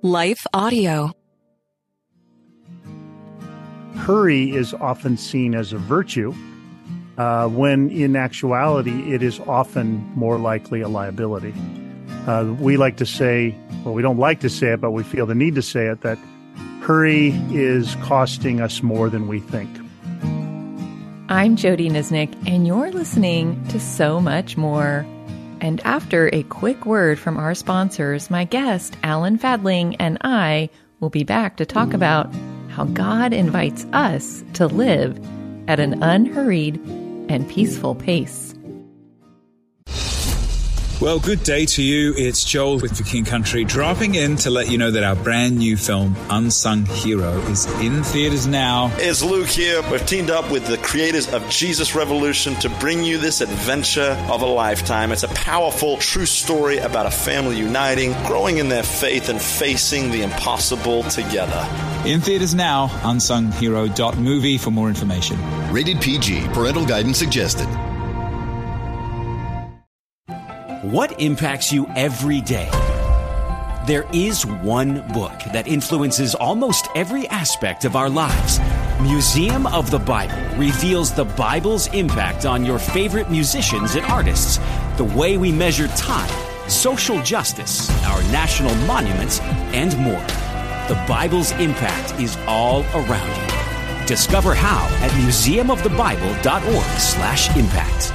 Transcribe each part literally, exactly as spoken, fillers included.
Life Audio. Hurry is often seen as a virtue, uh, when in actuality it is often more likely a liability. Uh, we like to say, well, we don't like to say it, but we feel the need to say it, that hurry is costing us more than we think. I'm Jody Nisnik, and you're listening to So Much More. And after a quick word from our sponsors, my guest, Alan Fadling, and I will be back to talk about how God invites us to live at an unhurried and peaceful pace. Well, good day to you. It's Joel with The King Country, dropping in to let you know that our brand new film, Unsung Hero, is in theaters now. It's Luke here. We've teamed up with the creators of Jesus Revolution to bring you this adventure of a lifetime. It's a powerful, true story about a family uniting, growing in their faith, and facing the impossible together. In theaters now, unsung hero dot movie for more information. Rated P G. Parental guidance suggested. What impacts you every day? There is one book that influences almost every aspect of our lives. Museum of the Bible reveals the Bible's impact on your favorite musicians and artists, the way we measure time, social justice, our national monuments, and more. The Bible's impact is all around you. Discover how at museum of the bible dot org slash impact.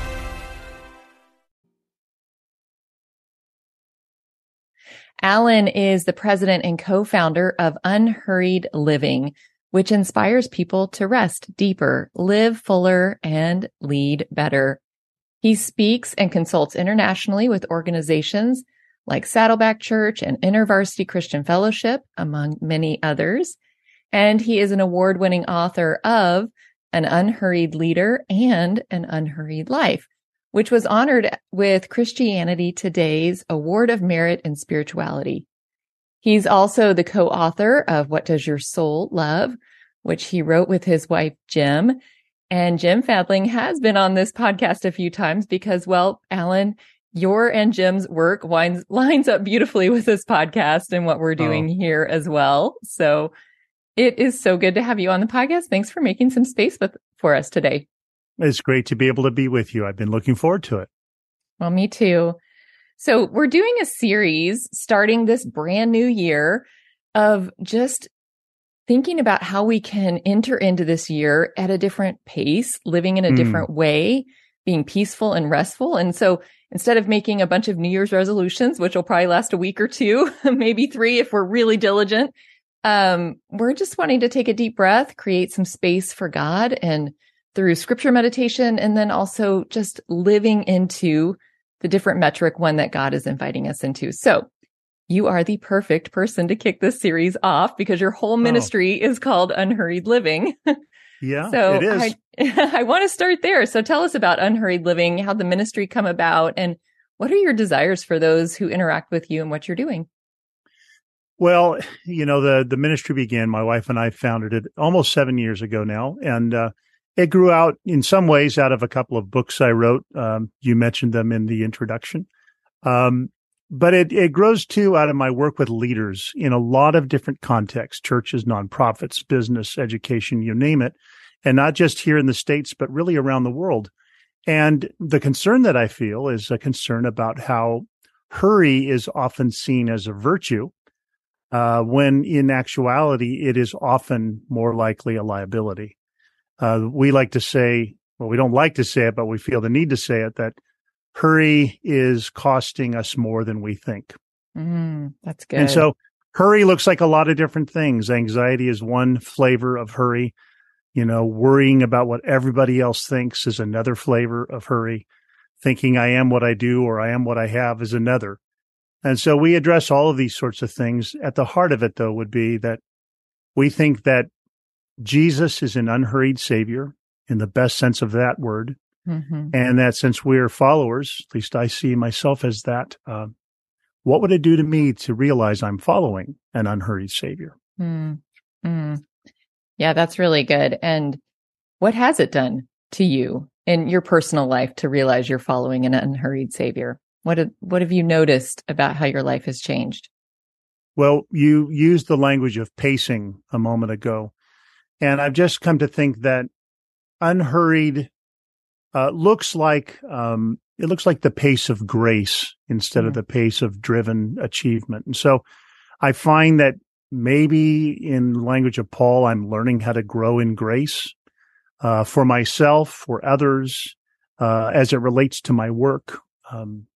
Alan is the president and co-founder of Unhurried Living, which inspires people to rest deeper, live fuller, and lead better. He speaks and consults internationally with organizations like Saddleback Church and InterVarsity Christian Fellowship, among many others. And he is an award-winning author of An Unhurried Leader and An Unhurried Life, which was honored with Christianity Today's Award of Merit in Spirituality. He's also the co-author of What Does Your Soul Love, which he wrote with his wife, Jim. And Jim Fadling has been on this podcast a few times because, well, Alan, your and Jim's work winds, lines up beautifully with this podcast and what we're doing oh. here as well. So it is so good to have you on the podcast. Thanks for making some space with, for us today. It's great to be able to be with you. I've been looking forward to it. Well, me too. So we're doing a series starting this brand new year of just thinking about how we can enter into this year at a different pace, living in a mm. different way, being peaceful and restful. And so instead of making a bunch of New Year's resolutions, which will probably last a week or two, maybe three if we're really diligent, um, we're just wanting to take a deep breath, create some space for God, and through scripture meditation, and then also just living into the different metric one that God is inviting us into. So you are the perfect person to kick this series off because your whole ministry oh. is called Unhurried Living. Yeah, so it is. I, I want to start there. So tell us about Unhurried Living, how the ministry come about, and what are your desires for those who interact with you and what you're doing? Well, you know, the, the ministry began, my wife and I founded it almost seven years ago now. And, uh, it grew out in some ways out of a couple of books I wrote. Um, you mentioned them in the introduction. Um, but it, it grows too out of my work with leaders in a lot of different contexts, churches, nonprofits, business, education, you name it. And not just here in the States, but really around the world. And the concern that I feel is a concern about how hurry is often seen as a virtue, uh, when in actuality, it is often more likely a liability. Uh, we like to say, well, we don't like to say it, but we feel the need to say it, that hurry is costing us more than we think. Mm, that's good. And so hurry looks like a lot of different things. Anxiety is one flavor of hurry. You know, worrying about what everybody else thinks is another flavor of hurry. Thinking I am what I do or I am what I have is another. And so we address all of these sorts of things. At the heart of it, though, would be that we think that Jesus is an unhurried Savior in the best sense of that word. Mm-hmm. And that since we're followers, at least I see myself as that, uh, what would it do to me to realize I'm following an unhurried Savior? Mm. Mm. Yeah, that's really good. And what has it done to you in your personal life to realize you're following an unhurried Savior? What have, what have you noticed about how your life has changed? Well, you used the language of pacing a moment ago, and I've just come to think that unhurried uh, looks like um, it looks like the pace of grace instead mm. of the pace of driven achievement. And so I find that maybe in the language of Paul, I'm learning how to grow in grace uh, for myself, for others, uh, as it relates to my work. Um,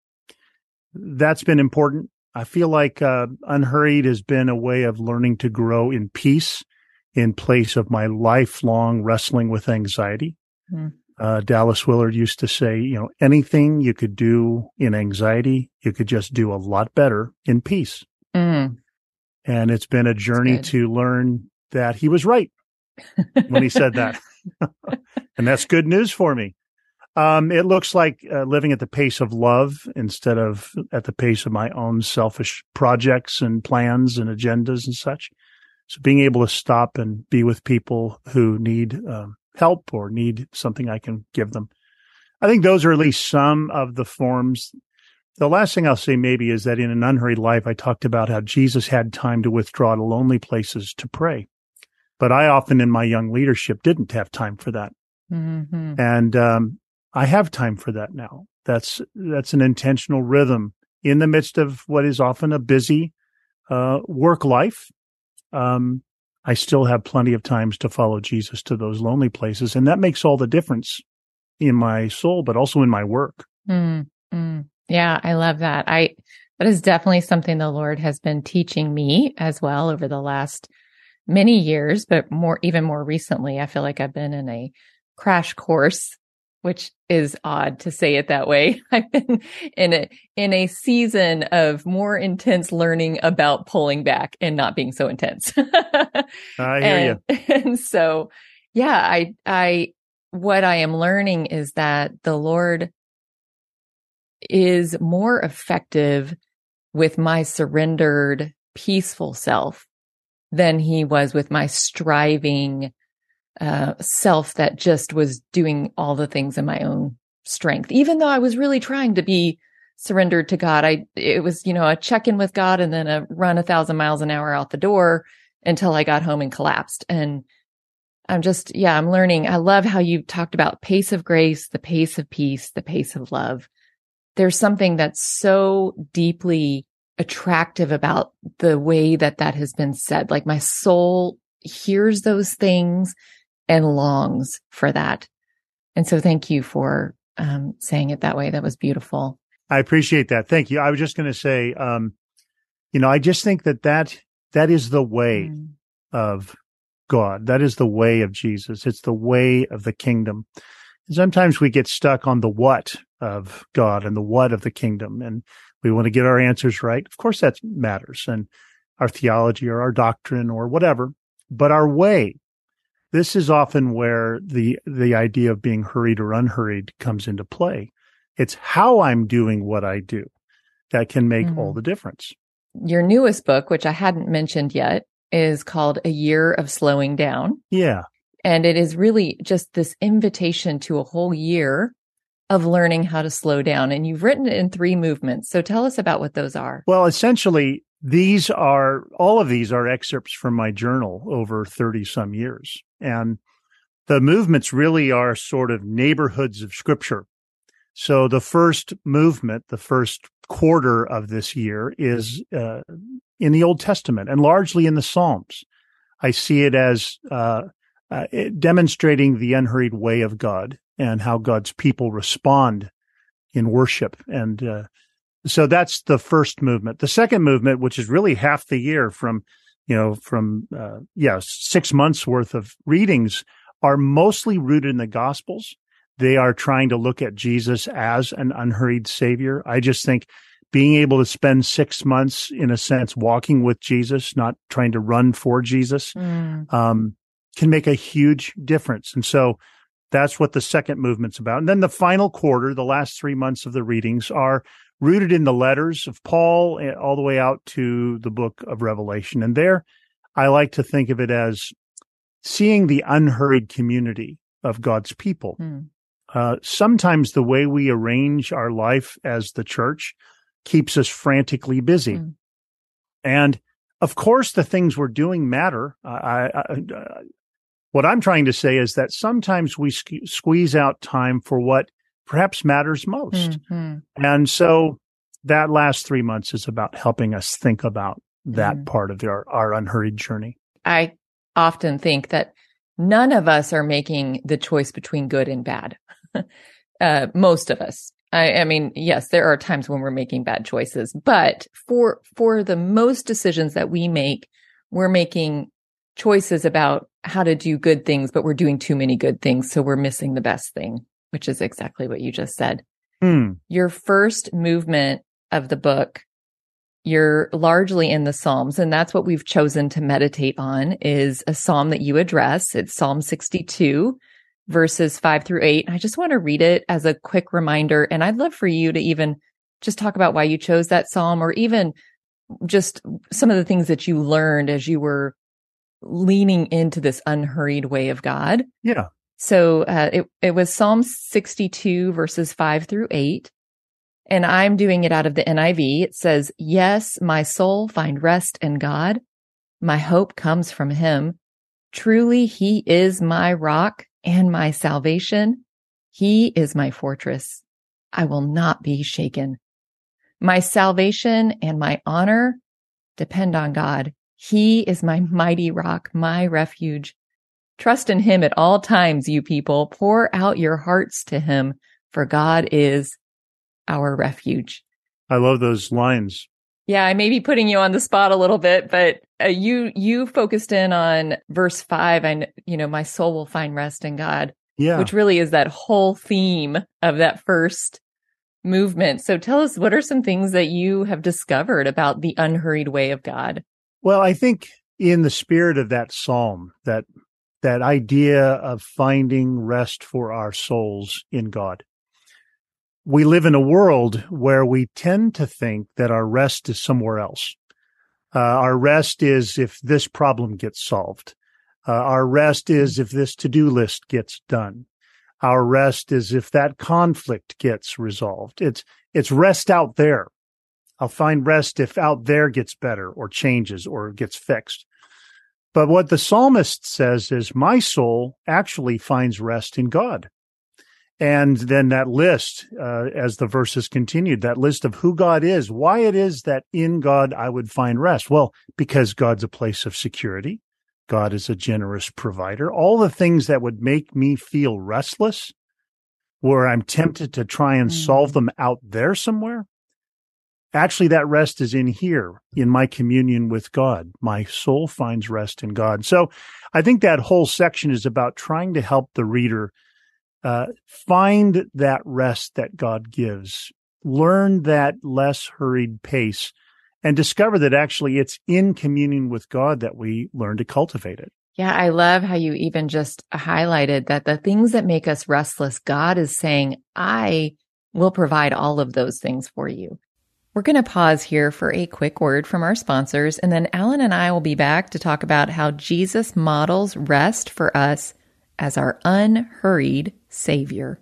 that's been important. I feel like uh, unhurried has been a way of learning to grow in peace in place of my lifelong wrestling with anxiety. Mm. Uh, Dallas Willard used to say, you know, anything you could do in anxiety, you could just do a lot better in peace. Mm. And it's been a journey to learn that he was right when he said that. And that's good news for me. Um, it looks like uh, living at the pace of love instead of at the pace of my own selfish projects and plans and agendas and such. So being able to stop and be with people who need um, help or need something I can give them. I think those are at least some of the forms. The last thing I'll say maybe is that in an unhurried life, I talked about how Jesus had time to withdraw to lonely places to pray. But I often in my young leadership didn't have time for that. Mm-hmm. And um, I have time for that now. That's that's an intentional rhythm in the midst of what is often a busy uh, work life. Um, I still have plenty of times to follow Jesus to those lonely places. And that makes all the difference in my soul, but also in my work. Mm-hmm. Yeah, I love that. I, that is definitely something the Lord has been teaching me as well over the last many years, but more, even more recently, I feel like I've been in a crash course, which is odd to say it that way. I've been in a, in a season of more intense learning about pulling back and not being so intense. I hear and, you. And so, yeah, I, I, what I am learning is that the Lord is more effective with my surrendered, peaceful self than he was with my striving uh, self that just was doing all the things in my own strength. Even though I was really trying to be surrendered to God, I it was, you know, a check-in with God and then a run a thousand miles an hour out the door until I got home and collapsed. And I'm just, yeah, I'm learning. I love how you talked about pace of grace, the pace of peace, the pace of love. There's something that's so deeply attractive about the way that that has been said. Like my soul hears those things and longs for that. And so thank you for um, saying it that way. That was beautiful. I appreciate that. Thank you. I was just going to say, um, you know, I just think that that, that is the way mm. of God. That is the way of Jesus. It's the way of the kingdom. And sometimes we get stuck on the what of God and the what of the kingdom, and we want to get our answers right. Of course, that matters, and our theology or our doctrine or whatever. But our way, this is often where the the idea of being hurried or unhurried comes into play. It's how I'm doing what I do that can make mm-hmm. all the difference. Your newest book, which I hadn't mentioned yet, is called A Year of Slowing Down. Yeah. And it is really just this invitation to a whole year of learning how to slow down. And you've written it in three movements. So tell us about what those are. Well, essentially, these are, all of these are excerpts from my journal over thirty some years. And the movements really are sort of neighborhoods of scripture. So the first movement, the first quarter of this year is uh, in the Old Testament and largely in the Psalms. I see it as uh, uh, it demonstrating the unhurried way of God and how God's people respond in worship. And uh, so that's the first movement. The second movement, which is really half the year from, you know, from, uh, yeah, six months worth of readings, are mostly rooted in the Gospels. They are trying to look at Jesus as an unhurried Savior. I just think being able to spend six months, in a sense, walking with Jesus, not trying to run for Jesus, mm. um, can make a huge difference. And so that's what the second movement's about. And then the final quarter, the last three months of the readings, are rooted in the letters of Paul all the way out to the book of Revelation. And there, I like to think of it as seeing the unhurried community of God's people. Mm. Uh, sometimes the way we arrange our life as the church keeps us frantically busy. Mm. And of course, the things we're doing matter. I, I, I, what I'm trying to say is that sometimes we sque- squeeze out time for what perhaps matters most. Mm-hmm. And so that last three months is about helping us think about that mm-hmm. part of our, our unhurried journey. I often think that none of us are making the choice between good and bad. uh, most of us. I, I mean, yes, there are times when we're making bad choices, but for for the most decisions that we make, we're making choices about how to do good things, but we're doing too many good things, so we're missing the best thing, which is exactly what you just said. Hmm. Your first movement of the book, you're largely in the Psalms, and that's what we've chosen to meditate on, is a psalm that you address. It's Psalm sixty-two, verses five through eight. I just want to read it as a quick reminder, and I'd love for you to even just talk about why you chose that psalm, or even just some of the things that you learned as you were leaning into this unhurried way of God. Yeah. So uh, it, it was Psalm sixty-two, verses five through eight. And I'm doing it out of the N I V. It says, "Yes, my soul find rest in God. My hope comes from him. Truly, he is my rock and my salvation. He is my fortress. I will not be shaken. My salvation and my honor depend on God. He is my mighty rock, my refuge. Trust in him at all times, you people. Pour out your hearts to him, for God is our refuge." I love those lines. Yeah, I may be putting you on the spot a little bit, but uh, you you focused in on verse five. And you know, my soul will find rest in God. Yeah, which really is that whole theme of that first movement. So tell us, what are some things that you have discovered about the unhurried way of God? Well, I think in the spirit of that psalm, that that idea of finding rest for our souls in God. We live in a world where we tend to think that our rest is somewhere else. Uh, our rest is if this problem gets solved. Uh, our rest is if this to-do list gets done. Our rest is if that conflict gets resolved. It's, it's rest out there. I'll find rest if out there gets better or changes or gets fixed. But what the psalmist says is, my soul actually finds rest in God. And then that list, uh, as the verses continued, that list of who God is, why it is that in God I would find rest. Well, because God's a place of security. God is a generous provider. All the things that would make me feel restless, where I'm tempted to try and solve them out there somewhere. Actually, that rest is in here, in my communion with God. My soul finds rest in God. So I think that whole section is about trying to help the reader Uh, find that rest that God gives, learn that less hurried pace, and discover that actually it's in communion with God that we learn to cultivate it. Yeah, I love how you even just highlighted that the things that make us restless, God is saying, I will provide all of those things for you. We're going to pause here for a quick word from our sponsors, and then Alan and I will be back to talk about how Jesus models rest for us as our unhurried Savior.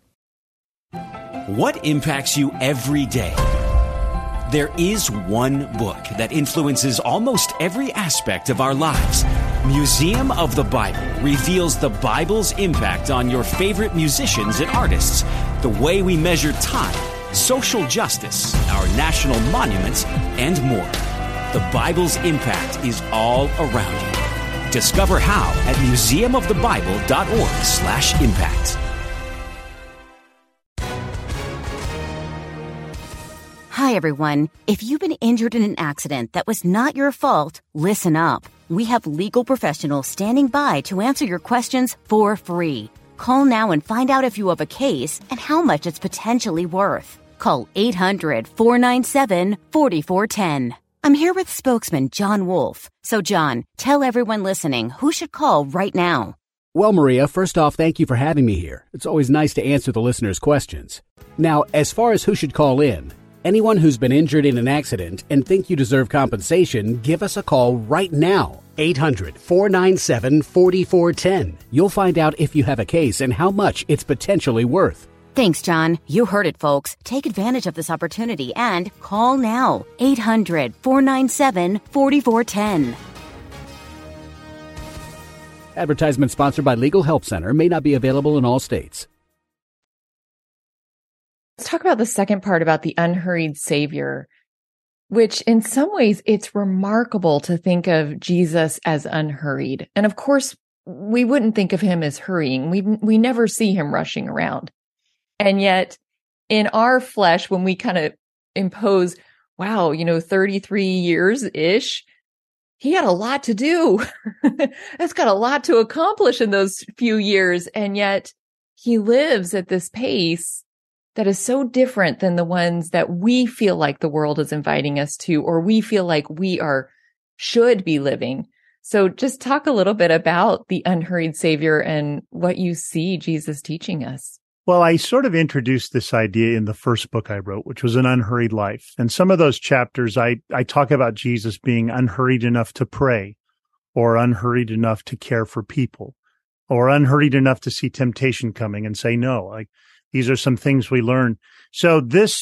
What impacts you every day? There is one book that influences almost every aspect of our lives. Museum of the Bible reveals the Bible's impact on your favorite musicians and artists, the way we measure time, social justice, our national monuments, and more. The Bible's impact is all around you. Discover how at museum of the bible dot org slash impact. Hi, everyone. If you've been injured in an accident that was not your fault, listen up. We have legal professionals standing by to answer your questions for free. Call now and find out if you have a case and how much it's potentially worth. Call eight hundred, four nine seven, four four one zero. I'm here with spokesman John Wolf. So, John, tell everyone listening who should call right now. Well, Maria, first off, thank you for having me here. It's always nice to answer the listeners' questions. Now, as far as who should call in, anyone who's been injured in an accident and think you deserve compensation, give us a call right now. eight hundred, four nine seven, four four one zero. You'll find out if you have a case and how much it's potentially worth. Thanks, John. You heard it, folks. Take advantage of this opportunity and call now. eight hundred, four nine seven, four four one zero. Advertisement sponsored by Legal Help Center. May not be available in all states. Let's talk about the second part about the unhurried Savior, which in some ways it's remarkable to think of Jesus as unhurried. And of course, we wouldn't think of him as hurrying. We we never see him rushing around. And yet in our flesh, when we kind of impose, wow, you know, thirty-three years-ish, he had a lot to do. That's got a lot to accomplish in those few years. And yet he lives at this pace that is so different than the ones that we feel like the world is inviting us to, or we feel like we are, should be living. So just talk a little bit about the unhurried Savior and what you see Jesus teaching us. Well, I sort of introduced this idea in the first book I wrote, which was An Unhurried Life. And some of those chapters, I, I talk about Jesus being unhurried enough to pray, or unhurried enough to care for people, or unhurried enough to see temptation coming and say no. Like, these are some things we learn. So this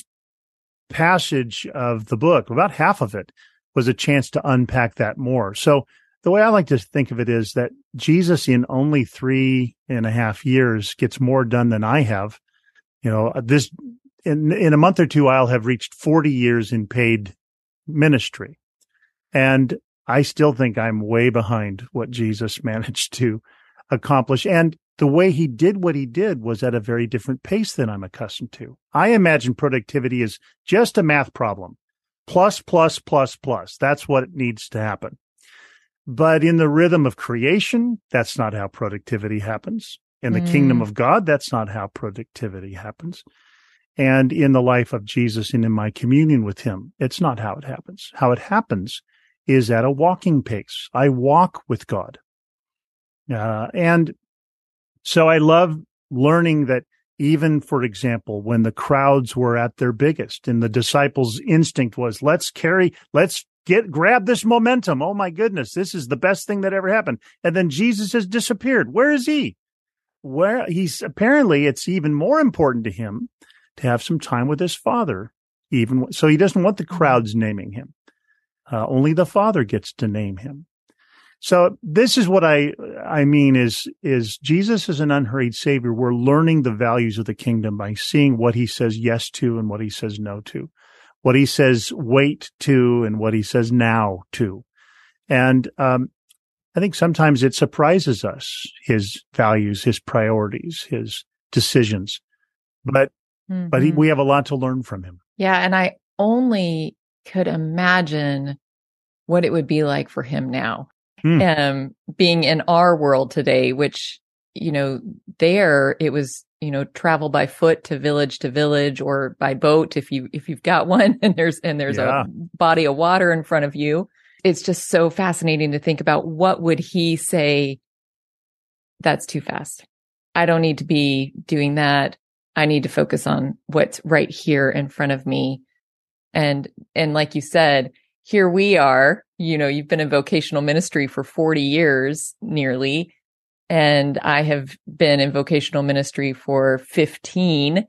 passage of the book, about half of it, was a chance to unpack that more. So the way I like to think of it is that Jesus in only three and a half years gets more done than I have. You know, this, in, in a month or two, I'll have reached forty years in paid ministry. And I still think I'm way behind what Jesus managed to accomplish. And the way he did what he did was at a very different pace than I'm accustomed to. I imagine productivity is just a math problem. Plus, plus, plus, plus. That's what needs to happen. But in the rhythm of creation, that's not how productivity happens. In the mm. kingdom of God, that's not how productivity happens. And in the life of Jesus and in my communion with him, it's not how it happens. How it happens is at a walking pace. I walk with God. Uh, and so I love learning that even, for example, when the crowds were at their biggest and the disciples' instinct was, let's carry, let's Get, grab this momentum. Oh my goodness, this is the best thing that ever happened. And then Jesus has disappeared. Where is he? Where he's apparently it's even more important to him to have some time with his Father. Even so, he doesn't want the crowds naming him. Uh, only the Father gets to name him. So this is what I I mean is is Jesus is an unhurried Savior. We're learning the values of the kingdom by seeing what he says yes to and what he says no to. What he says wait to and what he says now to. And um, I think sometimes it surprises us, his values, his priorities, his decisions. But mm-hmm. but he, we have a lot to learn from him. Yeah, and I only could imagine what it would be like for him now. Mm. Um, being in our world today, which, you know, there it was, you know, travel by foot to village to village, or by boat if you if you've got one, and there's and there's yeah. a body of water in front of you. It's just so fascinating to think about, what would he say? That's too fast. I don't need to be doing that. I need to focus on what's right here in front of me. And and like you said, here we are. You know, you've been in vocational ministry for forty years nearly. And I have been in vocational ministry for fifteen.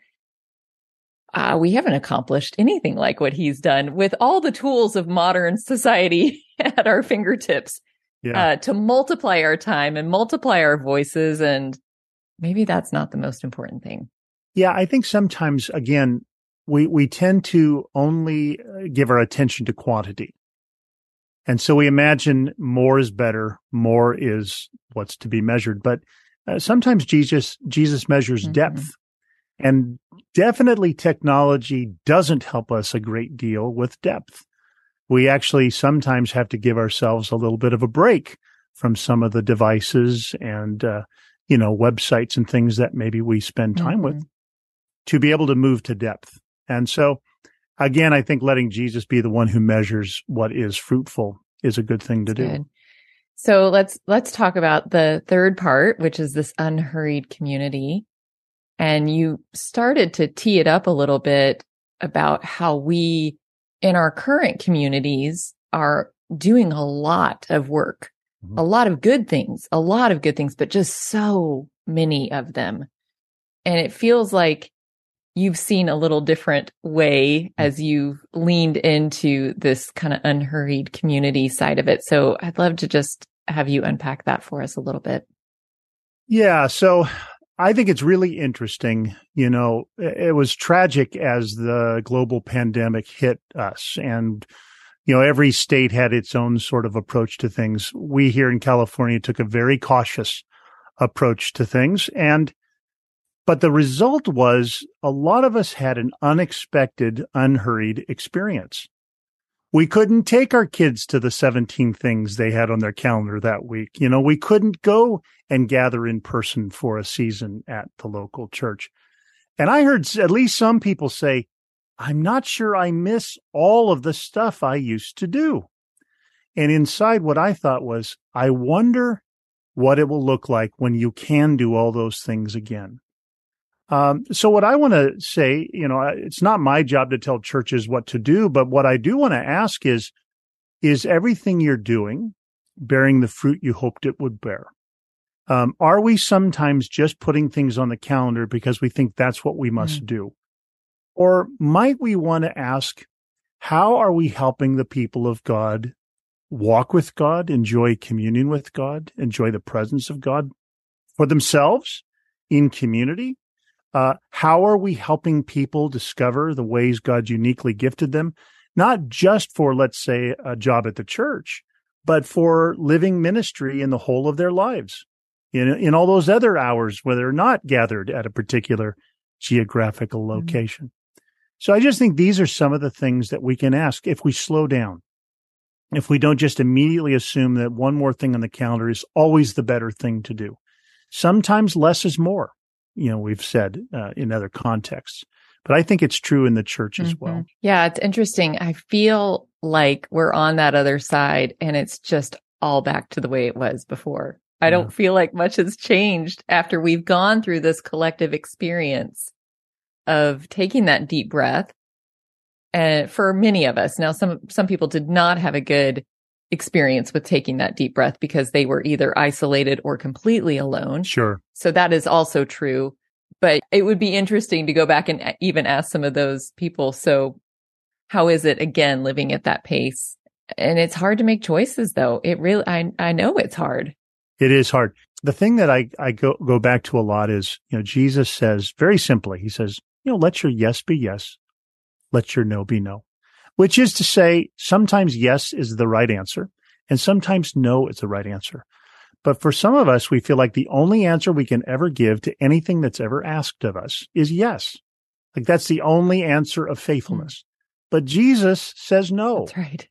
Uh, we haven't accomplished anything like what he's done with all the tools of modern society at our fingertips yeah. uh, to multiply our time and multiply our voices. And maybe that's not the most important thing. Yeah, I think sometimes, again, we, we tend to only give our attention to quantity. And so we imagine more is better, more is what's to be measured. But uh, sometimes Jesus Jesus measures mm-hmm. depth. And definitely technology doesn't help us a great deal with depth. We actually sometimes have to give ourselves a little bit of a break from some of the devices and, uh, you know, websites and things that maybe we spend time mm-hmm. with to be able to move to depth. And so, again, I think letting Jesus be the one who measures what is fruitful is a good thing to That's do. Good. So let's let's talk about the third part, which is this unhurried community. And you started to tee it up a little bit about how we, in our current communities, are doing a lot of work, mm-hmm. a lot of good things, a lot of good things, but just so many of them. And it feels like you've seen a little different way as you've leaned into this kind of unhurried community side of it. So I'd love to just have you unpack that for us a little bit. Yeah. So I think it's really interesting. You know, it was tragic as the global pandemic hit us, and, you know, every state had its own sort of approach to things. We here in California took a very cautious approach to things. And, but the result was a lot of us had an unexpected, unhurried experience. We couldn't take our kids to the seventeen things they had on their calendar that week. You know, we couldn't go and gather in person for a season at the local church. And I heard at least some people say, I'm not sure I miss all of the stuff I used to do. And inside what I thought was, I wonder what it will look like when you can do all those things again. Um, so what I want to say, you know, it's not my job to tell churches what to do, but what I do want to ask is, is everything you're doing bearing the fruit you hoped it would bear? Um, are we sometimes just putting things on the calendar because we think that's what we must mm. do? Or might we want to ask, how are we helping the people of God walk with God, enjoy communion with God, enjoy the presence of God for themselves in community? Uh, how are we helping people discover the ways God uniquely gifted them, not just for, let's say, a job at the church, but for living ministry in the whole of their lives, in, in all those other hours where they're not gathered at a particular geographical location? Mm-hmm. So I just think these are some of the things that we can ask if we slow down, if we don't just immediately assume that one more thing on the calendar is always the better thing to do. Sometimes less is more. You know, we've said uh, in other contexts, but I think it's true in the church as mm-hmm. well. Yeah, it's interesting. I feel like we're on that other side and it's just all back to the way it was before. I yeah. don't feel like much has changed after we've gone through this collective experience of taking that deep breath. And for many of us, now some, some people did not have a good experience with taking that deep breath because they were either isolated or completely alone. Sure. So that is also true. But it would be interesting to go back and even ask some of those people, so how is it, again, living at that pace? And it's hard to make choices, though. It really, I, I know it's hard. It is hard. The thing that I, I go, go back to a lot is, you know, Jesus says very simply, he says, you know, let your yes be yes, let your no be no. Which is to say, sometimes yes is the right answer, and sometimes no is the right answer. But for some of us, we feel like the only answer we can ever give to anything that's ever asked of us is yes. Like that's the only answer of faithfulness. Mm. But Jesus says no. That's right.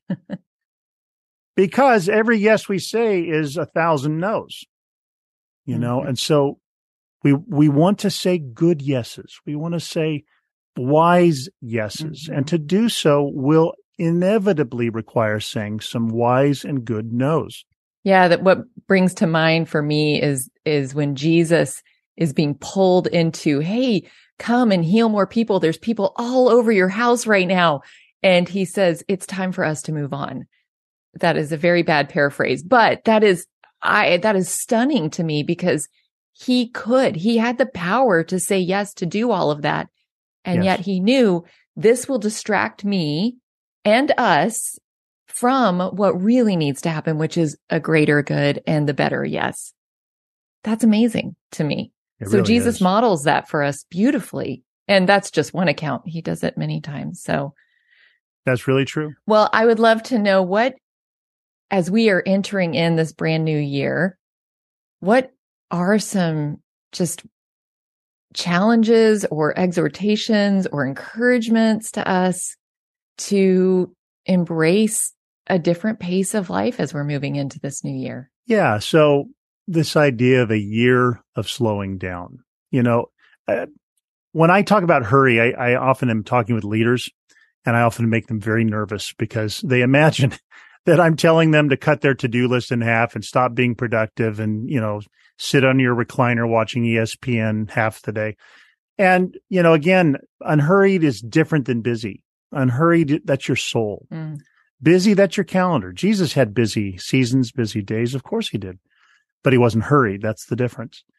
Because every yes we say is a thousand no's, you mm-hmm. know? And so we we want to say good yeses. We want to say wise yeses. Mm-hmm. And to do so will inevitably require saying some wise and good no's. Yeah, that what brings to mind for me is is when Jesus is being pulled into, hey, come and heal more people. There's people all over your house right now. And he says, it's time for us to move on. That is a very bad paraphrase, but that is I that is stunning to me because he could, he had the power to say yes to do all of that. And yes. yet he knew this will distract me and us from what really needs to happen, which is a greater good and the better yes. That's amazing to me. It so really Jesus is. models that for us beautifully. And that's just one account. He does it many times. So that's really true. Well, I would love to know what, as we are entering in this brand new year, what are some just challenges or exhortations or encouragements to us to embrace a different pace of life as we're moving into this new year? Yeah. So this idea of a year of slowing down, you know, uh, when I talk about hurry, I, I often am talking with leaders and I often make them very nervous because they imagine that I'm telling them to cut their to-do list in half and stop being productive and, you know, sit on your recliner watching E S P N half the day. And, you know, again, unhurried is different than busy. Unhurried, that's your soul. Mm. Busy, that's your calendar. Jesus had busy seasons, busy days. Of course he did. But he wasn't hurried. That's the difference.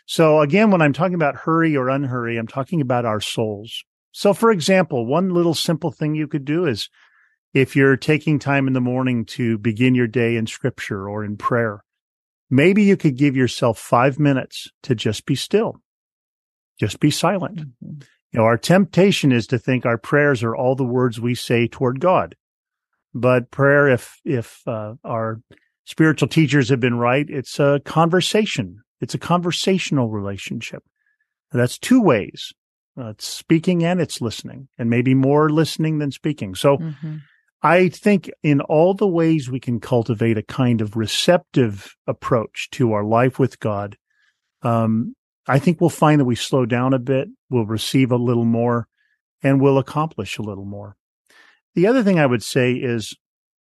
So again, when I'm talking about hurry or unhurry, I'm talking about our souls. So for example, one little simple thing you could do is if you're taking time in the morning to begin your day in scripture or in prayer, maybe you could give yourself five minutes to just be still, just be silent. Mm-hmm. You know, our temptation is to think our prayers are all the words we say toward God. But prayer, if, if, uh, our spiritual teachers have been right, it's a conversation. It's a conversational relationship. That's two ways. Uh, it's speaking and it's listening, and maybe more listening than speaking. So mm-hmm. I think in all the ways we can cultivate a kind of receptive approach to our life with God, um, I think we'll find that we slow down a bit, we'll receive a little more, and we'll accomplish a little more. The other thing I would say is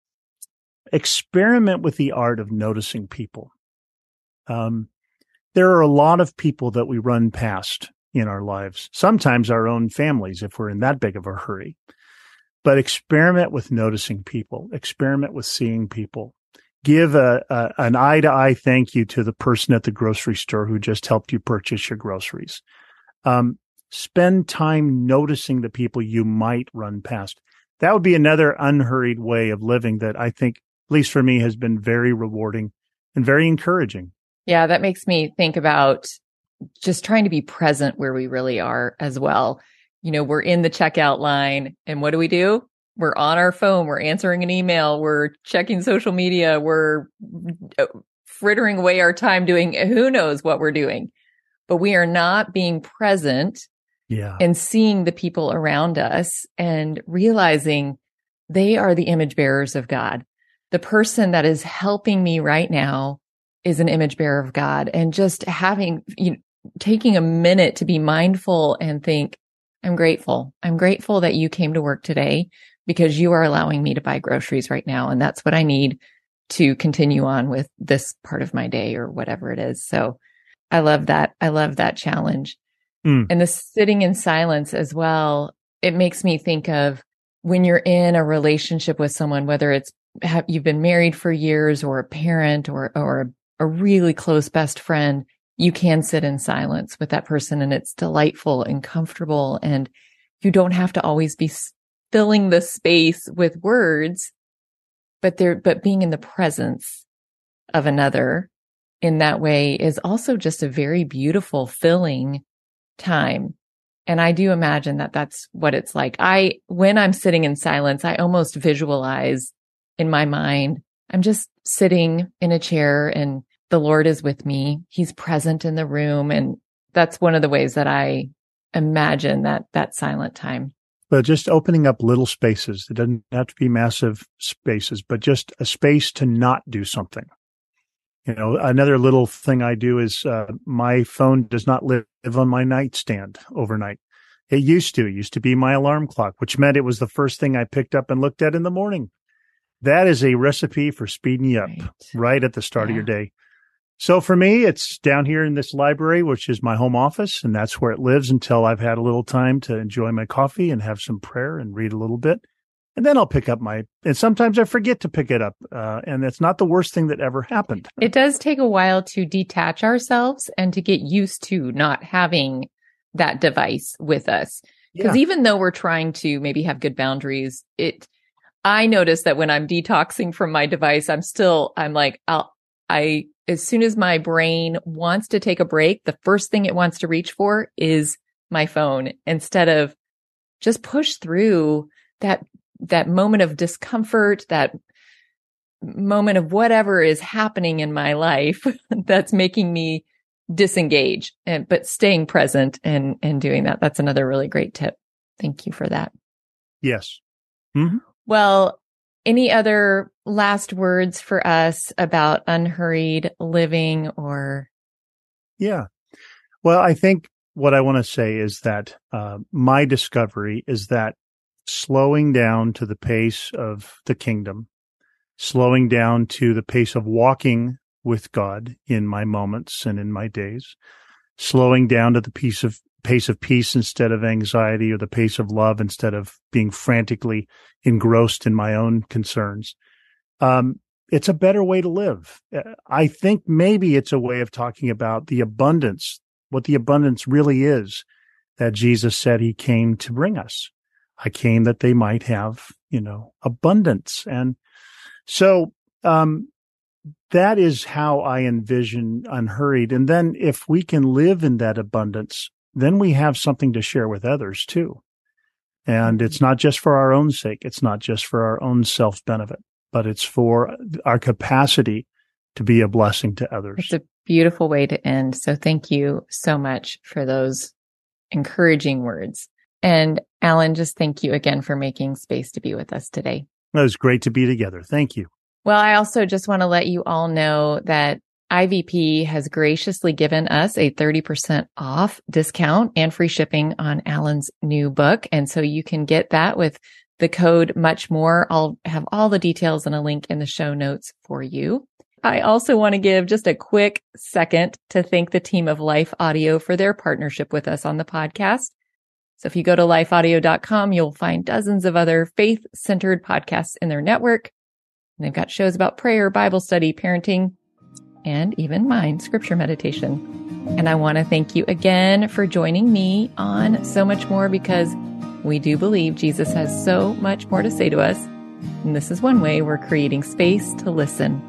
experiment with the art of noticing people. Um, there are a lot of people that we run past in our lives, sometimes our own families, if we're in that big of a hurry. But experiment with noticing people, experiment with seeing people. Give a, a an eye-to-eye thank you to the person at the grocery store who just helped you purchase your groceries. Um, spend time noticing the people you might run past. That would be another unhurried way of living that I think, at least for me, has been very rewarding and very encouraging. Yeah, that makes me think about just trying to be present where we really are as well. You know, we're in the checkout line, and what do we do? We're on our phone, we're answering an email, we're checking social media, we're frittering away our time doing who knows what we're doing. But we are not being present yeah. and seeing the people around us and realizing they are the image bearers of God. The person that is helping me right now is an image bearer of God. And just having, you know, taking a minute to be mindful and think, I'm grateful. I'm grateful that you came to work today because you are allowing me to buy groceries right now. And that's what I need to continue on with this part of my day or whatever it is. So I love that. I love that challenge. Mm. And the sitting in silence as well. It makes me think of when you're in a relationship with someone, whether it's have, you've been married for years or a parent or, or a really close best friend, you can sit in silence with that person and it's delightful and comfortable. And you don't have to always be filling the space with words, but there, but being in the presence of another in that way is also just a very beautiful, filling time. And I do imagine that that's what it's like. I, when I'm sitting in silence, I almost visualize in my mind, I'm just sitting in a chair and the Lord is with me. He's present in the room. And that's one of the ways that I imagine that, that silent time. But just opening up little spaces. It doesn't have to be massive spaces, but just a space to not do something. You know, another little thing I do is uh, my phone does not live on my nightstand overnight. It used to. It used to be my alarm clock, which meant it was the first thing I picked up and looked at in the morning. That is a recipe for speeding you up right, right at the start yeah. of your day. So for me, it's down here in this library, which is my home office, and that's where it lives until I've had a little time to enjoy my coffee and have some prayer and read a little bit. And then I'll pick up my, and sometimes I forget to pick it up. Uh, and that's not the worst thing that ever happened. It does take a while to detach ourselves and to get used to not having that device with us. Because yeah. even though we're trying to maybe have good boundaries, it, I notice that when I'm detoxing from my device, I'm still, I'm like, I'll, I, as soon as my brain wants to take a break, the first thing it wants to reach for is my phone instead of just push through that, that moment of discomfort, that moment of whatever is happening in my life that's making me disengage, and, but staying present and, and doing that. That's another really great tip. Thank you for that. Yes. Mm-hmm. Well, any other last words for us about unhurried living or? Yeah. Well, I think what I want to say is that uh, my discovery is that slowing down to the pace of the kingdom, slowing down to the pace of walking with God in my moments and in my days, slowing down to the pace of pace of peace instead of anxiety, or the pace of love instead of being frantically engrossed in my own concerns. Um, it's a better way to live. I think maybe it's a way of talking about the abundance what the abundance really is that Jesus said he came to bring us. I came that they might have, you know, abundance. And so, um, that is how I envision Unhurried. And then if we can live in that abundance, then we have something to share with others too. And it's not just for our own sake. It's not just for our own self-benefit, but it's for our capacity to be a blessing to others. It's a beautiful way to end. So thank you so much for those encouraging words. And Alan, just thank you again for making space to be with us today. It was great to be together. Thank you. Well, I also just want to let you all know that I V P has graciously given us a thirty percent off discount and free shipping on Alan's new book. And so you can get that with the code Much More. I'll have all the details and a link in the show notes for you. I also want to give just a quick second to thank the team of Life Audio for their partnership with us on the podcast. So if you go to life audio dot com, you'll find dozens of other faith-centered podcasts in their network. And they've got shows about prayer, Bible study, parenting, and even mine, scripture meditation. And I want to thank you again for joining me on So Much More, because we do believe Jesus has so much more to say to us. And this is one way we're creating space to listen.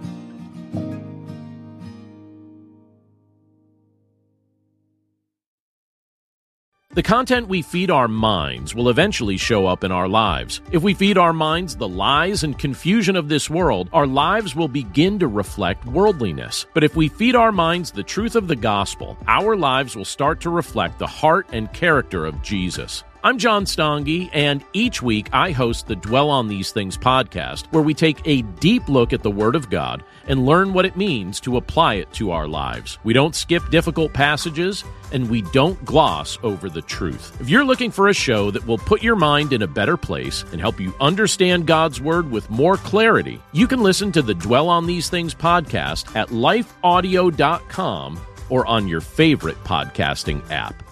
The content we feed our minds will eventually show up in our lives. If we feed our minds the lies and confusion of this world, our lives will begin to reflect worldliness. But if we feed our minds the truth of the gospel, our lives will start to reflect the heart and character of Jesus. I'm John Stange, and each week I host the Dwell on These Things podcast, where we take a deep look at the Word of God and learn what it means to apply it to our lives. We don't skip difficult passages, and we don't gloss over the truth. If you're looking for a show that will put your mind in a better place and help you understand God's Word with more clarity, you can listen to the Dwell on These Things podcast at life audio dot com or on your favorite podcasting app.